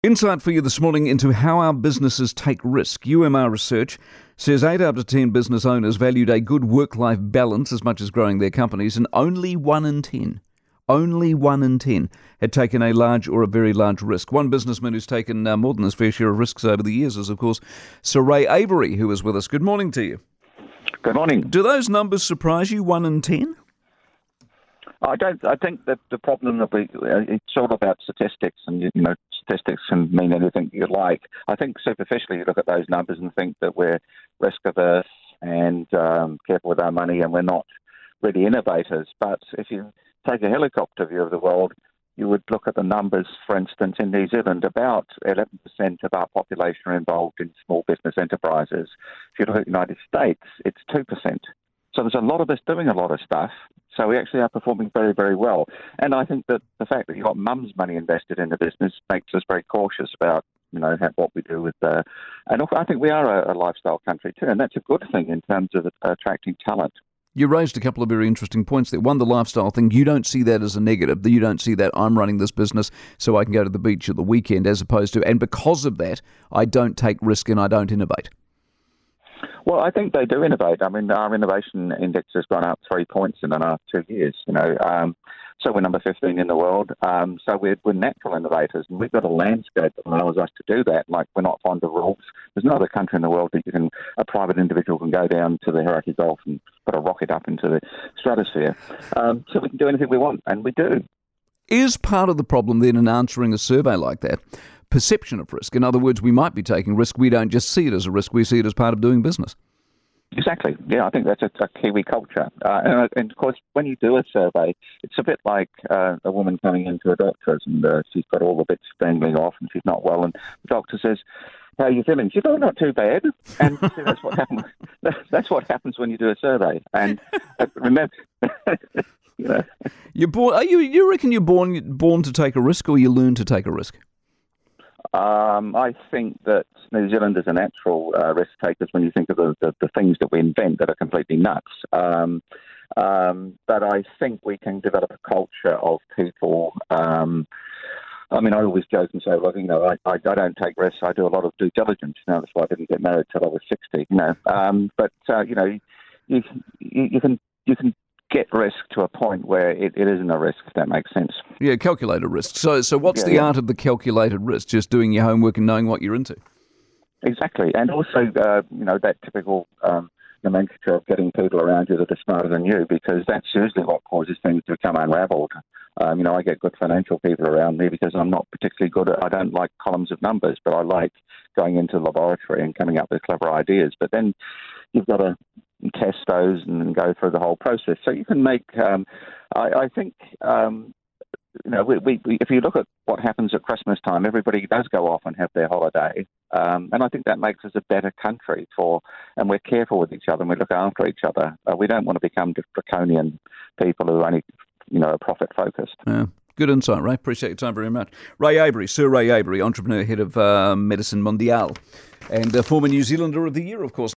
Insight for you this morning into how our businesses take risk. UMR research says 8 out of 10 business owners valued a good work-life balance as much as growing their companies, and only 1 in 10 had taken a large or a very large risk. One businessman who's taken more than his fair share of risks over the years is, of course, Sir Ray Avery, who is with us. Good morning to you. Good morning. Do those numbers surprise you, 1 in 10? I don't. I think that the problem that it's all about statistics, and statistics can mean anything you like. I think superficially you look at those numbers and think that we're risk averse and careful with our money, and we're not really innovators. But if you take a helicopter view of the world, you would look at the numbers. For instance, in New Zealand, about 11% of our population are involved in small business enterprises. If you look at the United States, it's 2%. So there's a lot of us doing a lot of stuff. So we actually are performing very, very well. And I think that the fact that you've got mum's money invested in the business makes us very cautious about, what we do with and I think we are a lifestyle country too, and that's a good thing in terms of attracting talent. You raised a couple of very interesting points there. One, the lifestyle thing. You don't see that as a negative. You don't see that I'm running this business so I can go to the beach at the weekend, as opposed to, and because of that, I don't take risk and I don't innovate. Well, I think they do innovate. I mean, our innovation index has gone up 3 points in the last 2 years. So we're number 15 in the world. So we're natural innovators, and we've got a landscape that allows us to do that. Like, we're not fond of rules. There's no other country in the world that a private individual can go down to the Hauraki Gulf and put a rocket up into the stratosphere. So we can do anything we want, and we do. Is part of the problem then in answering a survey like that perception of risk? In other words, we might be taking risk. We don't just see it as a risk. We see it as part of doing business. Exactly. Yeah, I think that's a Kiwi culture. And of course, when you do a survey, it's a bit like a woman coming into a doctor's and she's got all the bits dangling off and she's not well. And the doctor says, "How are you feeling?" She's, "Oh, not too bad." And that's what happens. That's what happens when you do a survey. And remember, You're born. You reckon you're born to take a risk, or you learn to take a risk? I think that New Zealanders are natural risk takers when you think of the things that we invent that are completely nuts. But I think we can develop a culture of people. I always joke and say, "Look, I don't take risks. I do a lot of due diligence. That's why I didn't get married till I was 60. You can get risk to a point where it isn't a risk, if that makes sense. Yeah, calculated risk. So what's the art of the calculated risk? Just doing your homework and knowing what you're into? Exactly. And also, that typical nomenclature of getting people around you that are smarter than you, because that's usually what causes things to become unraveled. I get good financial people around me because I'm not particularly good I don't like columns of numbers, but I like going into the laboratory and coming up with clever ideas. But then you've got to test those and go through the whole process. So you can make, I think, if you look at what happens at Christmas time, everybody does go off and have their holiday. And I think that makes us a better country and we're careful with each other and we look after each other. We don't want to become draconian people who only, are profit focused. Yeah. Good insight, Ray. Appreciate your time very much. Ray Avery, Sir Ray Avery, entrepreneur, head of Medicine Mondiale, and former New Zealander of the Year, of course.